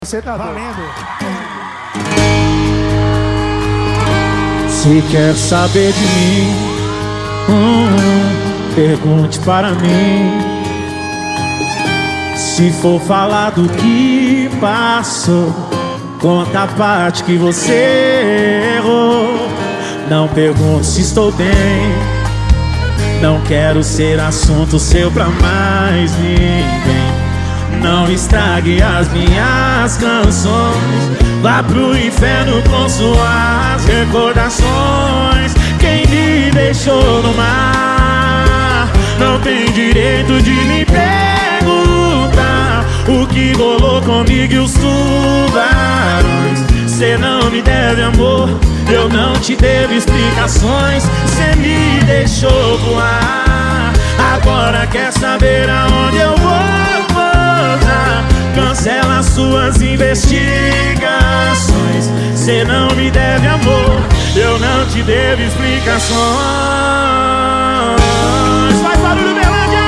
Você tá valendo. Se quer saber de mim, pergunte para mim. Se for falar do que passou, conta a parte que você errou. Não pergunte se estou bem, não quero ser assunto seu pra mais ninguém. Não estrague as minhas canções, vá pro inferno com suas recordações. Quem me deixou no mar não tem direito de me perguntar o que rolou comigo e os tubarões. Cê não me deve amor, eu não te devo explicações. Cê me deixou voar, agora quer saber aonde eu vou. Cancela suas investigações. Cê não me deve amor, eu não te devo explicações. Faz barulho, Berlândia!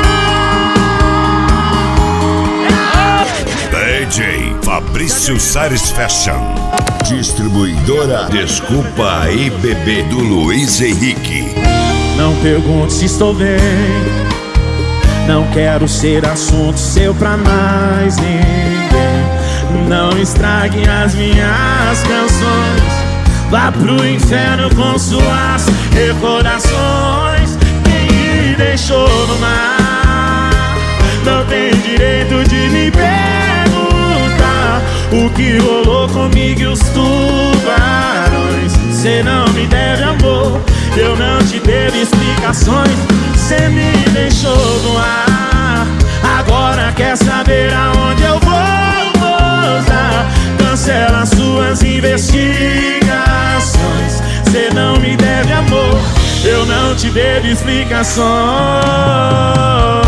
DJ Fabrício Sares Fashion, distribuidora Desculpa Aí Bebê do Luiz Henrique. Não pergunte se estou bem, não quero ser assunto seu pra mais ninguém. Não estrague as minhas canções, vá pro inferno com suas recordações. Quem me deixou no mar não tem direito de me perguntar o que rolou comigo e os tubarões. Cê não me deve amor, eu não te devo explicações. Cê me deixou no ar, agora quer saber aonde eu vou pousar. Cancela suas investigações. Cê não me deve amor, eu não te devo explicações.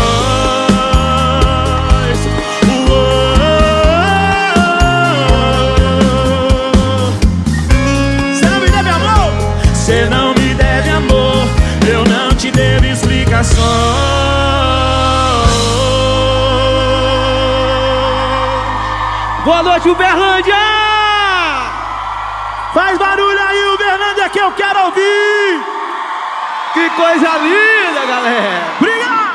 Cê não me deve amor, cê não me deve amor, eu não te devo explicações. Boa noite, Uberlândia! Faz barulho aí, Uberlândia, que eu quero ouvir! Que coisa linda, galera! Obrigado!